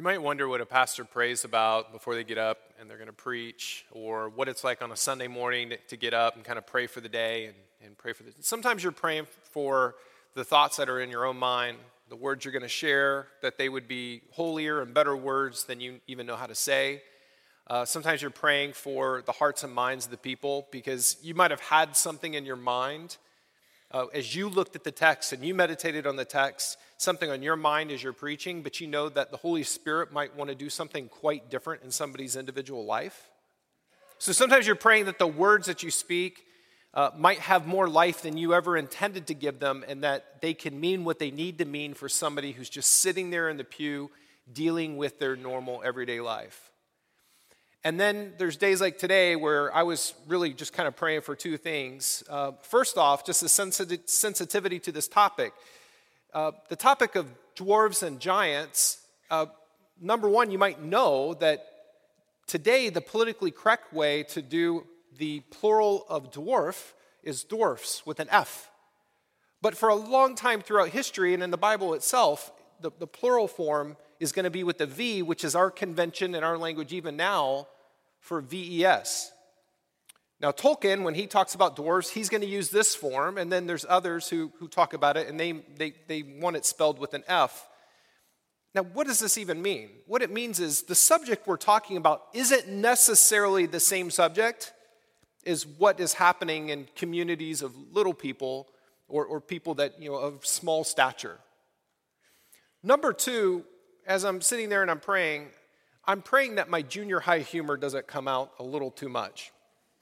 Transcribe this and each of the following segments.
You might wonder what a pastor prays about before they get up and they're going to preach, or what it's like on a Sunday morning to get up and kind of pray for the day and pray for the. Sometimes you're praying for the thoughts that are in your own mind, the words you're going to share, that they would be holier and better words than you even know how to say. Sometimes you're praying for the hearts and minds of the people because you might have had something in your mind as you looked at the text and you meditated on the text, something on your mind as you're preaching, but you know that the Holy Spirit might want to do something quite different in somebody's individual life. So sometimes you're praying that the words that you speak might have more life than you ever intended to give them, and that they can mean what they need to mean for somebody who's just sitting there in the pew dealing with their normal everyday life. And then there's days like today where I was really just kind of praying for two things. First off, just a sensitivity to this topic. The topic of dwarves and giants, number one, you might know that today the politically correct way to do the plural of dwarf is dwarfs with an F. But for a long time throughout history and in the Bible itself, the plural form is going to be with the V, which is our convention in our language even now for VES. Now Tolkien, when he talks about dwarves, he's going to use this form, and then there's others who talk about it, and they want it spelled with an F. Now, what does this even mean? What it means is the subject we're talking about isn't necessarily the same subject as what is happening in communities of little people or people that, of small stature. Number two, as I'm sitting there and I'm praying that my junior high humor doesn't come out a little too much.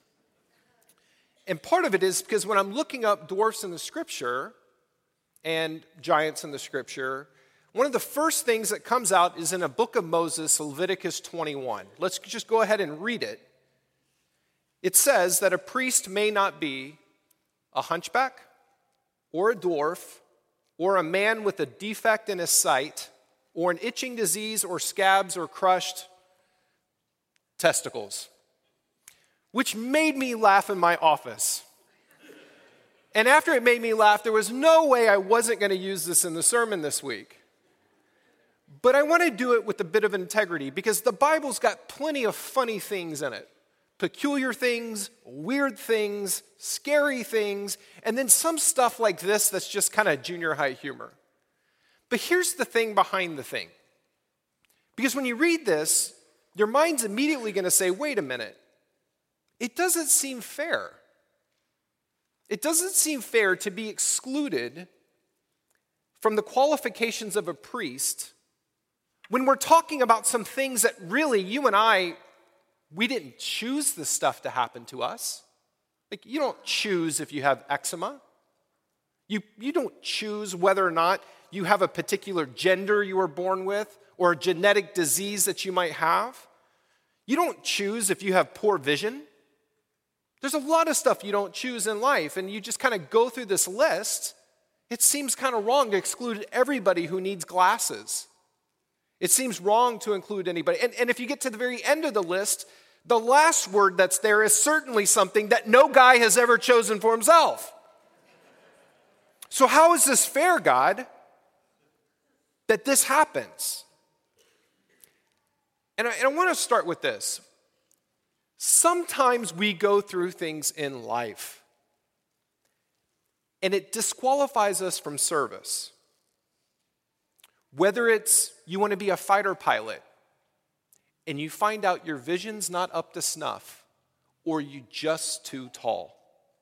And part of it is because when I'm looking up dwarfs in the scripture and giants in the scripture, one of the first things that comes out is in a book of Moses, Leviticus 21. Let's just go ahead and read it. It says that a priest may not be a hunchback or a dwarf or a man with a defect in his sight or an itching disease or scabs or crushed testicles, which made me laugh in my office. And after it made me laugh, there was no way I wasn't going to use this in the sermon this week. But I want to do it with a bit of integrity because the Bible's got plenty of funny things in it. Peculiar things, weird things, scary things, and then some stuff like this that's just kind of junior high humor. But here's the thing behind the thing. Because when you read this, your mind's immediately going to say, wait a minute, it doesn't seem fair. It doesn't seem fair to be excluded from the qualifications of a priest when we're talking about some things that really you and I, we didn't choose this stuff to happen to us. Like, you don't choose if you have eczema. You don't choose whether or not you have a particular gender you were born with or a genetic disease that you might have. You don't choose if you have poor vision. There's a lot of stuff you don't choose in life, and you just kind of go through this list. It seems kind of wrong to exclude everybody who needs glasses. It seems wrong to include anybody. And if you get to the very end of the list, the last word that's there is certainly something that no guy has ever chosen for himself. So how is this fair, God, that this happens? And I want to start with this. Sometimes we go through things in life, and it disqualifies us from service. Whether it's you want to be a fighter pilot, and you find out your vision's not up to snuff, or you're just too tall.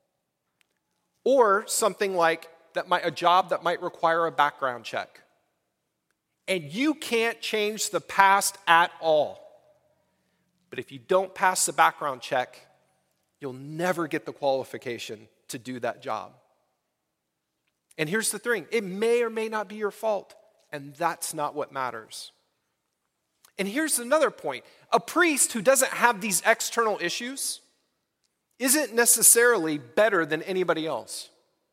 Or something like a job that might require a background check. And you can't change the past at all. But if you don't pass the background check, you'll never get the qualification to do that job. And here's the thing, it may or may not be your fault, and that's not what matters. And here's another point. A priest who doesn't have these external issues isn't necessarily better than anybody else.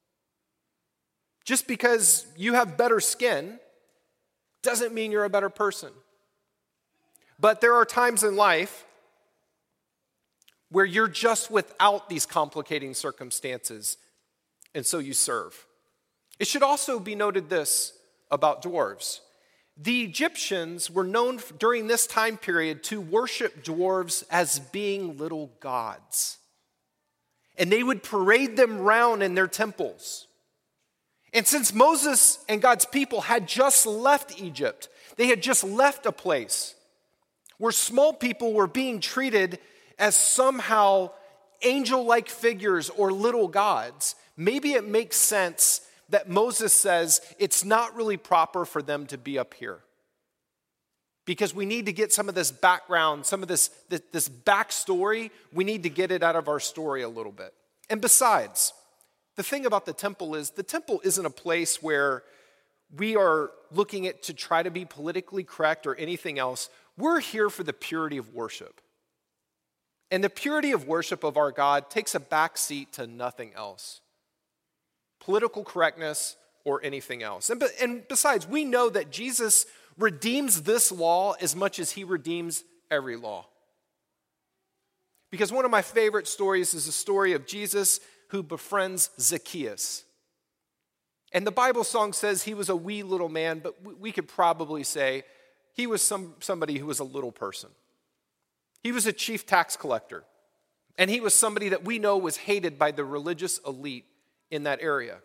Just because you have better skin doesn't mean you're a better person. But there are times in life where you're just without these complicating circumstances, and so you serve. It should also be noted this about dwarves. The Egyptians were known during this time period to worship dwarves as being little gods. And they would parade them around in their temples. And since Moses and God's people had just left Egypt, they had just left a place where small people were being treated as somehow angel-like figures or little gods, maybe it makes sense that Moses says it's not really proper for them to be up here. Because we need to get some of this background, some of this backstory, we need to get it out of our story a little bit. And besides, the thing about the temple isn't a place where we are looking at to try to be politically correct or anything else. We're here for the purity of worship. And the purity of worship of our God takes a backseat to nothing else. Political correctness or anything else. And besides, we know that Jesus redeems this law as much as he redeems every law. Because one of my favorite stories is the story of Jesus who befriends Zacchaeus. And the Bible song says he was a wee little man, but we could probably say he was somebody who was a little person. He was a chief tax collector. And he was somebody that we know was hated by the religious elite in that area.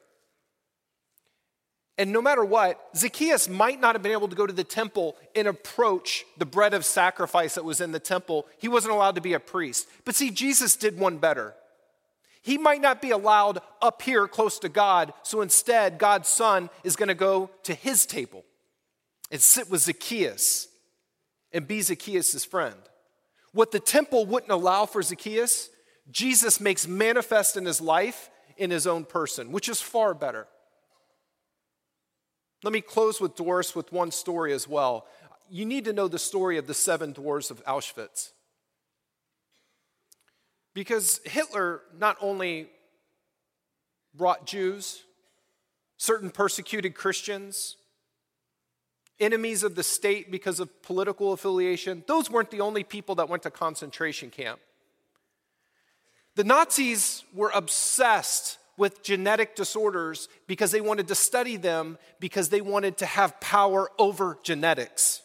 And no matter what, Zacchaeus might not have been able to go to the temple and approach the bread of sacrifice that was in the temple. He wasn't allowed to be a priest. But see, Jesus did one better. He might not be allowed up here close to God, so instead, God's Son is going to go to his table and sit with Zacchaeus and be Zacchaeus' friend. What the temple wouldn't allow for Zacchaeus, Jesus makes manifest in his life in his own person, which is far better. Let me close with Doris with one story as well. You need to know the story of the 7 dwarves of Auschwitz. Because Hitler not only brought Jews, certain persecuted Christians, enemies of the state because of political affiliation, those weren't the only people that went to concentration camp. The Nazis were obsessed with genetic disorders because they wanted to study them, because they wanted to have power over genetics.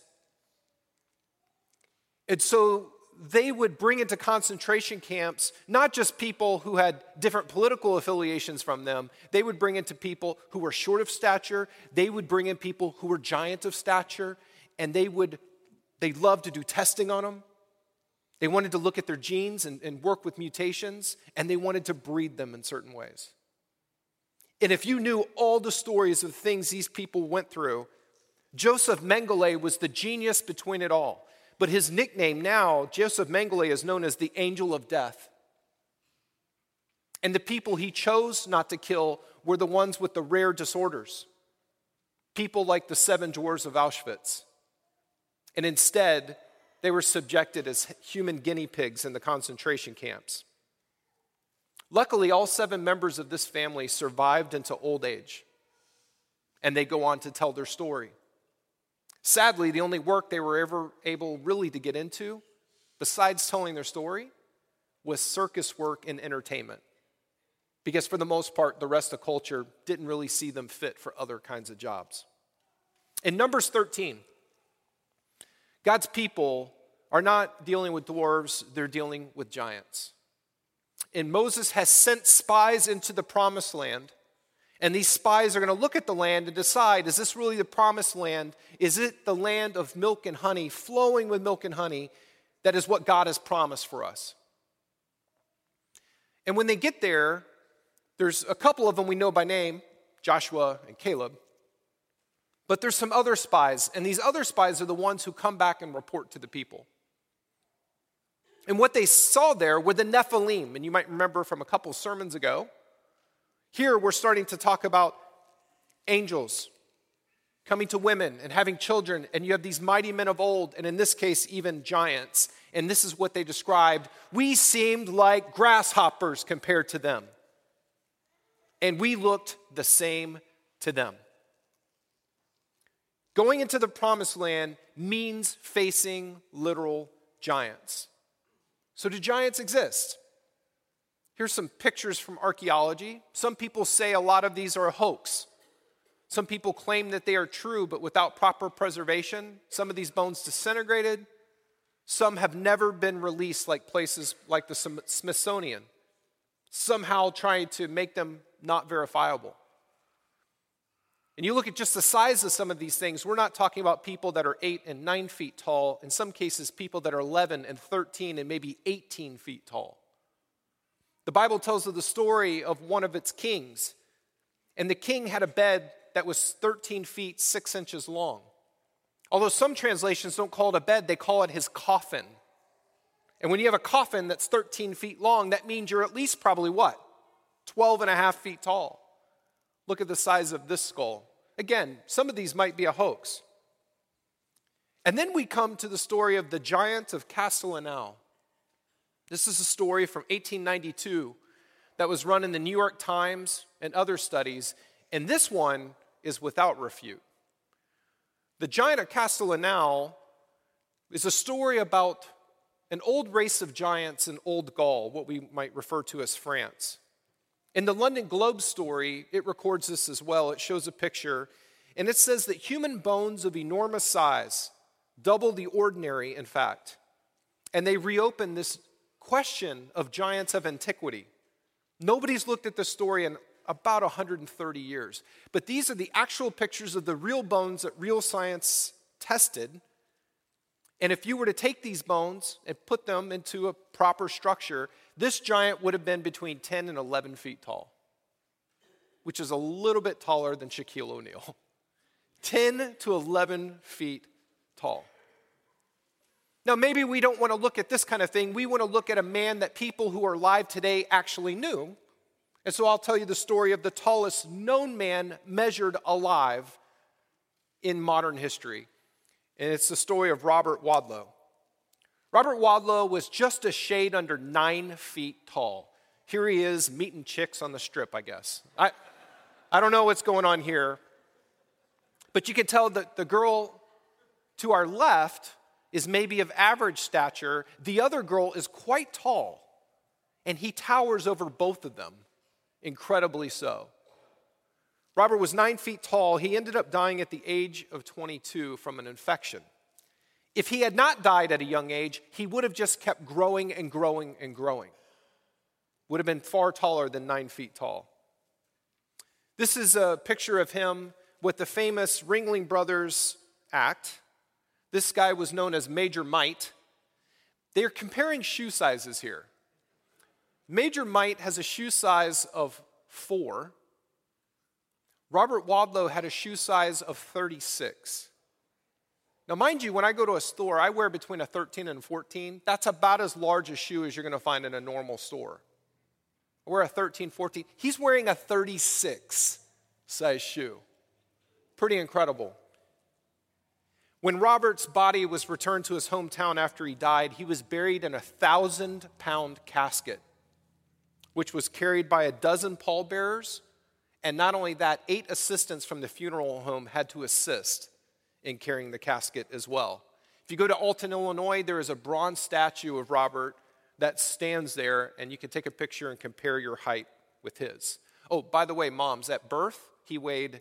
And so they would bring into concentration camps not just people who had different political affiliations from them. They would bring into people who were short of stature. They would bring in people who were giant of stature, and they loved to do testing on them. They wanted to look at their genes and work with mutations, and they wanted to breed them in certain ways. And if you knew all the stories of things these people went through, Joseph Mengele was the genius between it all. But his nickname now, Joseph Mengele, is known as the Angel of Death. And the people he chose not to kill were the ones with the rare disorders. People like the 7 dwarves of Auschwitz. And instead, they were subjected as human guinea pigs in the concentration camps. Luckily, all 7 members of this family survived into old age, and they go on to tell their story. Sadly, the only work they were ever able really to get into, besides telling their story, was circus work and entertainment. Because for the most part, the rest of culture didn't really see them fit for other kinds of jobs. In Numbers 13, God's people are not dealing with dwarves, they're dealing with giants. And Moses has sent spies into the promised land. And these spies are going to look at the land and decide, is this really the promised land? Is it the land of milk and honey, flowing with milk and honey? That is what God has promised for us. And when they get there, there's a couple of them we know by name, Joshua and Caleb. But there's some other spies, and these other spies are the ones who come back and report to the people. And what they saw there were the Nephilim, and you might remember from a couple sermons ago. Here we're starting to talk about angels coming to women and having children, and you have these mighty men of old, and in this case, even giants. And this is what they described. We seemed like grasshoppers compared to them, and we looked the same to them. Going into the promised land means facing literal giants. So do giants exist? Here's some pictures from archaeology. Some people say a lot of these are a hoax. Some people claim that they are true, but without proper preservation, some of these bones disintegrated. Some have never been released, like places like the Smithsonian, somehow trying to make them not verifiable. And you look at just the size of some of these things, we're not talking about people that are 8 and 9 feet tall. In some cases, people that are 11 and 13 and maybe 18 feet tall. The Bible tells of the story of one of its kings. And the king had a bed that was 13 feet, 6 inches long. Although some translations don't call it a bed, they call it his coffin. And when you have a coffin that's 13 feet long, that means you're at least probably what? 12 and a half feet tall. Look at the size of this skull. Again, some of these might be a hoax. And then we come to the story of the giant of Castellanau. This is a story from 1892 that was run in the New York Times and other studies, and this one is without refute. The giant of Castellanau is a story about an old race of giants in Old Gaul, what we might refer to as France. In the London Globe story, it records this as well. It shows a picture, and it says that human bones of enormous size, double the ordinary, in fact, and they reopen this question of giants of antiquity. Nobody's looked at this story in about 130 years, but these are the actual pictures of the real bones that real science tested. And if you were to take these bones and put them into a proper structure, this giant would have been between 10 and 11 feet tall, which is a little bit taller than Shaquille O'Neal. 10 to 11 feet tall. Now, maybe we don't want to look at this kind of thing. We want to look at a man that people who are alive today actually knew. And so I'll tell you the story of the tallest known man measured alive in modern history. And it's the story of Robert Wadlow. Robert Wadlow was just a shade under 9 feet tall. Here he is meeting chicks on the strip, I guess. I don't know what's going on here. But you can tell that the girl to our left is maybe of average stature. The other girl is quite tall. And he towers over both of them, incredibly so. Robert was 9 feet tall. He ended up dying at the age of 22 from an infection. If he had not died at a young age, he would have just kept growing and growing and growing. Would have been far taller than 9 feet tall. This is a picture of him with the famous Ringling Brothers act. This guy was known as Major Might. They are comparing shoe sizes here. Major Might has a shoe size of 4. Robert Wadlow had a shoe size of 36. Now, mind you, when I go to a store, I wear between a 13 and 14. That's about as large a shoe as you're going to find in a normal store. I wear a 13, 14. He's wearing a 36 size shoe. Pretty incredible. When Robert's body was returned to his hometown after he died, he was buried in a 1,000-pound casket, which was carried by a dozen pallbearers. And not only that, 8 assistants from the funeral home had to assist in carrying the casket as well. If you go to Alton, Illinois, there is a bronze statue of Robert that stands there, and you can take a picture and compare your height with his. Oh, by the way, moms, at birth, he weighed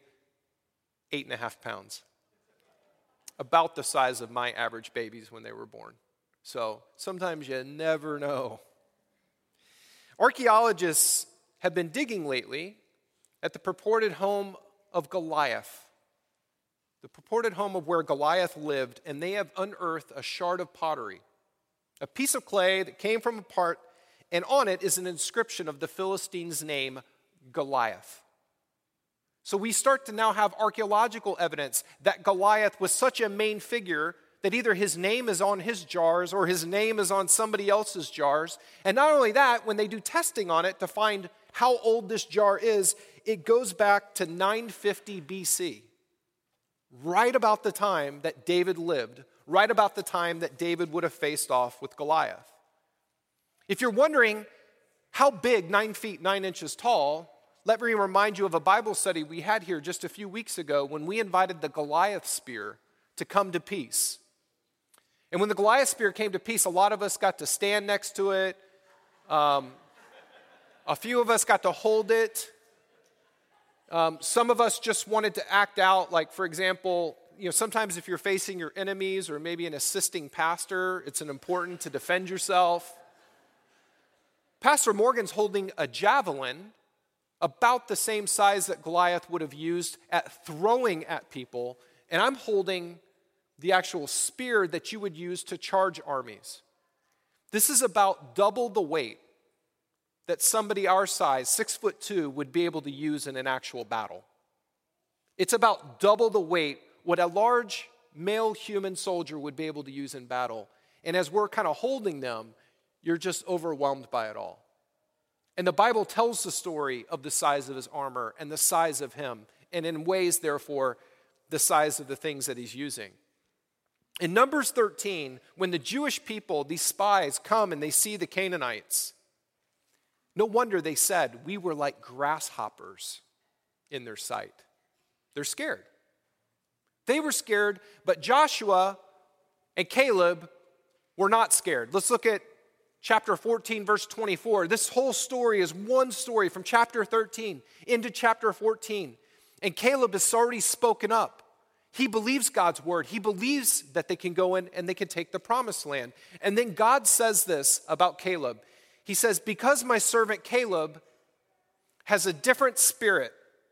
8.5 pounds. About the size of my average babies when they were born. So sometimes you never know. Archaeologists have been digging lately at the purported home of Goliath. The purported home of where Goliath lived, and they have unearthed a shard of pottery, a piece of clay that came from a part, and on it is an inscription of the Philistine's name, Goliath. So we start to now have archaeological evidence that Goliath was such a main figure that either his name is on his jars or his name is on somebody else's jars. And not only that, when they do testing on it to find how old this jar is, it goes back to 950 BC. Right about the time that David lived, right about the time that David would have faced off with Goliath. If you're wondering how big 9 feet 9 inches tall, let me remind you of a Bible study we had here just a few weeks ago when we invited the Goliath spear to come to peace. And when the Goliath spear came to peace, a lot of us got to stand next to it. A few of us got to hold it. Some of us just wanted to act out, like, for example, sometimes if you're facing your enemies or maybe an assisting pastor, it's important to defend yourself. Pastor Morgan's holding a javelin about the same size that Goliath would have used at throwing at people, and I'm holding the actual spear that you would use to charge armies. This is about double the weight that somebody our size, 6'2", would be able to use in an actual battle. It's about double the weight what a large male human soldier would be able to use in battle. And as we're kind of holding them, you're just overwhelmed by it all. And the Bible tells the story of the size of his armor and the size of him, and in ways, therefore, the size of the things that he's using. In Numbers 13, when the Jewish people, these spies, come and they see the Canaanites, no wonder they said, we were like grasshoppers in their sight. They're scared. They were scared, but Joshua and Caleb were not scared. Let's look at chapter 14, verse 24. This whole story is one story from chapter 13 into chapter 14. And Caleb has already spoken up. He believes God's word. He believes that they can go in and they can take the promised land. And then God says this about Caleb. He says, because my servant Caleb has a different spirit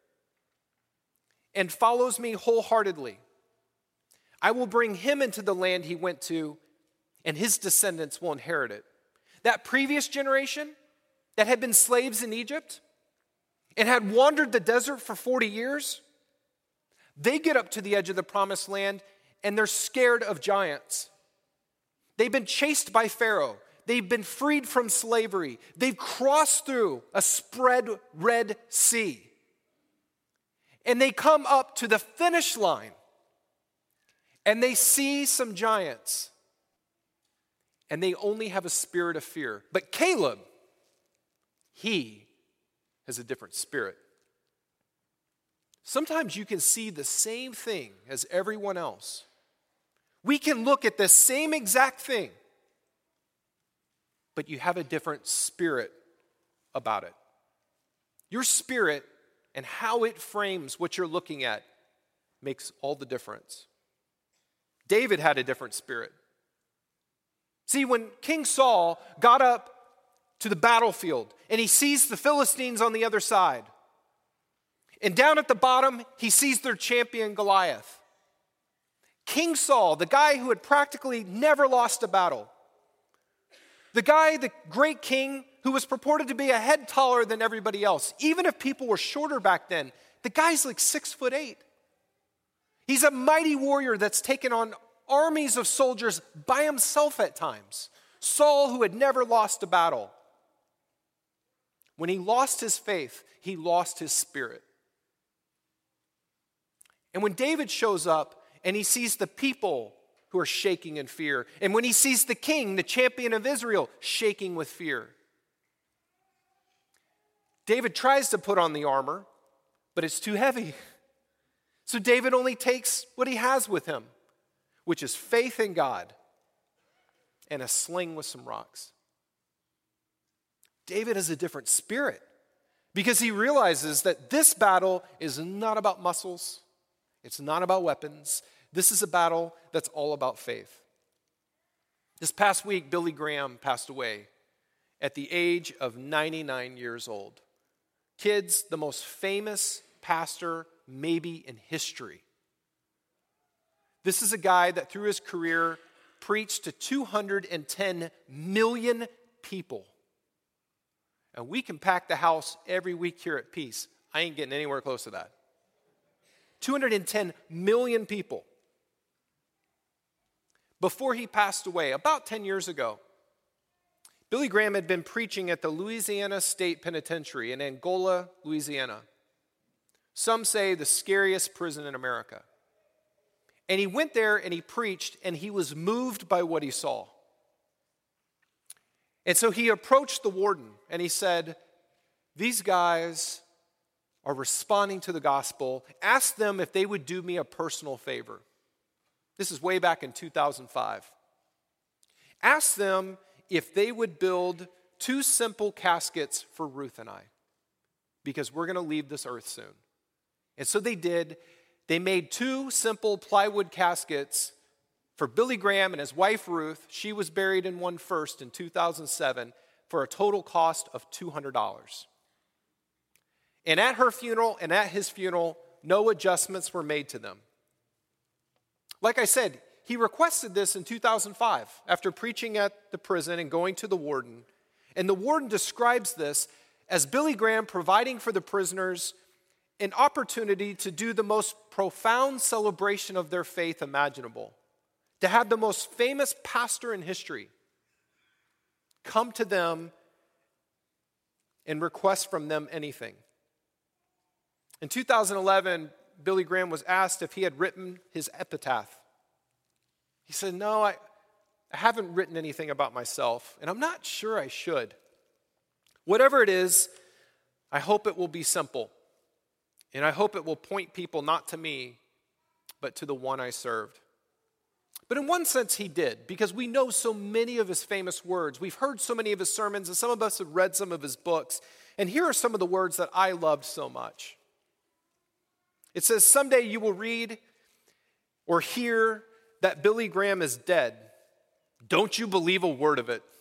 and follows me wholeheartedly, I will bring him into the land he went to, and his descendants will inherit it. That previous generation that had been slaves in Egypt and had wandered the desert for 40 years, they get up to the edge of the promised land and they're scared of giants. They've been chased by Pharaoh. They've been freed from slavery. They've crossed through a spread Red Sea. And they come up to the finish line and they see some giants. And they only have a spirit of fear. But Caleb, he has a different spirit. Sometimes you can see the same thing as everyone else. We can look at the same exact thing, but you have a different spirit about it. Your spirit and how it frames what you're looking at makes all the difference. David had a different spirit. See, when King Saul got up to the battlefield and he sees the Philistines on the other side, and down at the bottom, he sees their champion Goliath. King Saul, the guy who had practically never lost a battle, the guy, the great king, who was purported to be a head taller than everybody else, even if people were shorter back then, the guy's like 6'8". He's a mighty warrior that's taken on armies of soldiers by himself at times. Saul, who had never lost a battle. When he lost his faith, he lost his spirit. And when David shows up and he sees the people who are shaking in fear, and when he sees the king, the champion of Israel, shaking with fear, David tries to put on the armor, but it's too heavy. So David only takes what he has with him, which is faith in God and a sling with some rocks. David has a different spirit because he realizes that this battle is not about muscles. It's not about weapons. This is a battle that's all about faith. This past week, Billy Graham passed away at the age of 99 years old. Kids, the most famous pastor maybe in history. This is a guy that through his career preached to 210 million people. And we can pack the house every week here at Peace. I ain't getting anywhere close to that. 210 million people. Before he passed away, about 10 years ago, Billy Graham had been preaching at the Louisiana State Penitentiary in Angola, Louisiana. Some say the scariest prison in America. And he went there and he preached and he was moved by what he saw. And so he approached the warden and he said, these guys are responding to the gospel. Ask them if they would do me a personal favor. This is way back in 2005. Ask them if they would build 2 simple caskets for Ruth and I, because we're going to leave this earth soon. And so they did. They made 2 simple plywood caskets for Billy Graham and his wife Ruth. She was buried in one first in 2007 for a total cost of $200. And at her funeral and at his funeral, no adjustments were made to them. Like I said, he requested this in 2005 after preaching at the prison and going to the warden. And the warden describes this as Billy Graham providing for the prisoners an opportunity to do the most profound celebration of their faith imaginable, to have the most famous pastor in history come to them and request from them anything. In 2011, Billy Graham was asked if he had written his epitaph. He said, "No, I haven't written anything about myself, and I'm not sure I should. Whatever it is, I hope it will be simple, and I hope it will point people not to me, but to the one I served." But in one sense, he did, because we know so many of his famous words. We've heard so many of his sermons, and some of us have read some of his books. And here are some of the words that I loved so much. It says, "Someday you will read or hear that Billy Graham is dead. Don't you believe a word of it.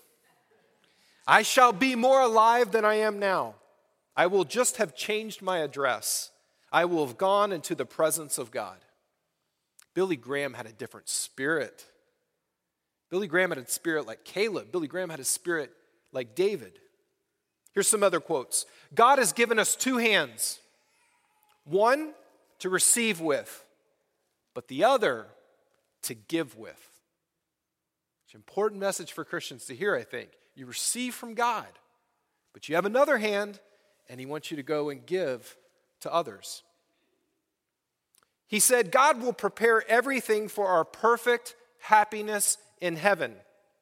I shall be more alive than I am now. I will just have changed my address. I will have gone into the presence of God." Billy Graham had a different spirit. Billy Graham had a spirit like Caleb. Billy Graham had a spirit like David. Here's some other quotes. "God has given us 2 hands. One to receive with, but the other to give with." It's an important message for Christians to hear, I think. You receive from God, but you have another hand, and he wants you to go and give to others. He said, "God will prepare everything for our perfect happiness in heaven.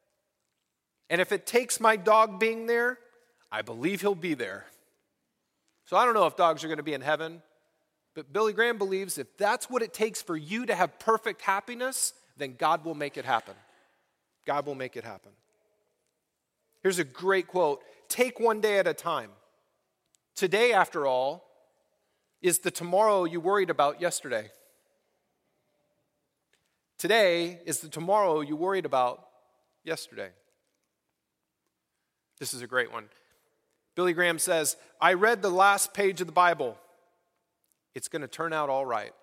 And if it takes my dog being there, I believe he'll be there." So I don't know if dogs are going to be in heaven, but Billy Graham believes if that's what it takes for you to have perfect happiness, then God will make it happen. God will make it happen. Here's a great quote. "Take one day at a time. Today, after all, is the tomorrow you worried about yesterday. Today is the tomorrow you worried about yesterday." This is a great one. Billy Graham says, "I read the last page of the Bible. It's going to turn out all right."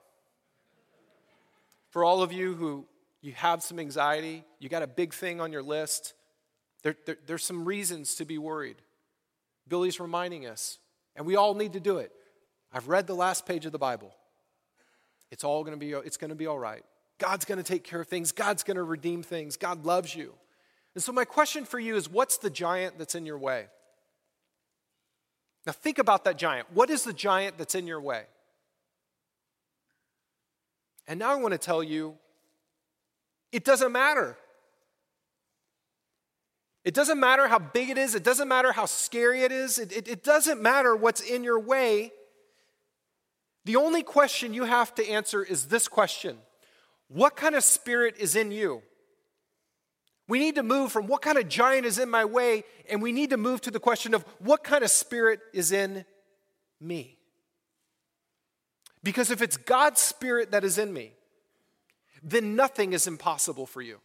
For all of you who you have some anxiety, you got a big thing on your list, there's some reasons to be worried. Billy's reminding us, and we all need to do it. I've read the last page of the Bible. It's going to be all right. God's going to take care of things. God's going to redeem things. God loves you. And so my question for you is, what's the giant that's in your way? Now think about that giant. What is the giant that's in your way? And now I want to tell you, it doesn't matter. It doesn't matter how big it is. It doesn't matter how scary it is. It doesn't matter what's in your way. The only question you have to answer is this question: what kind of spirit is in you? We need to move from what kind of giant is in my way, and we need to move to the question of what kind of spirit is in me. Because if it's God's spirit that is in me, then nothing is impossible for you.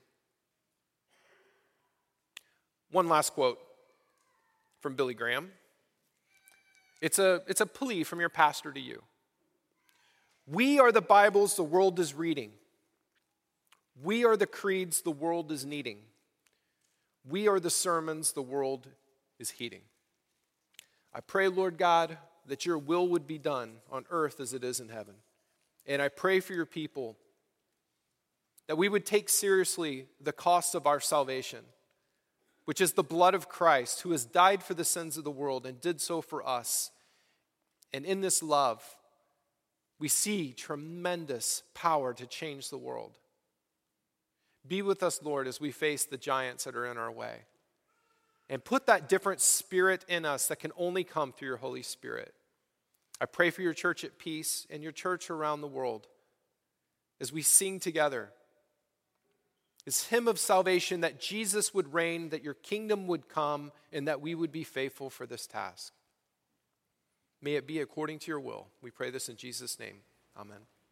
One last quote from Billy Graham. It's a plea from your pastor to you. "We are the Bibles the world is reading. We are the creeds the world is needing. We are the sermons the world is heeding." I pray, Lord God, that your will would be done on earth as it is in heaven. And I pray for your people that we would take seriously the cost of our salvation, which is the blood of Christ, who has died for the sins of the world and did so for us. And in this love, we see tremendous power to change the world. Be with us, Lord, as we face the giants that are in our way. And put that different spirit in us that can only come through your Holy Spirit. I pray for your church at Peace and your church around the world as we sing together this hymn of salvation, that Jesus would reign, that your kingdom would come, and that we would be faithful for this task. May it be according to your will. We pray this in Jesus' name. Amen.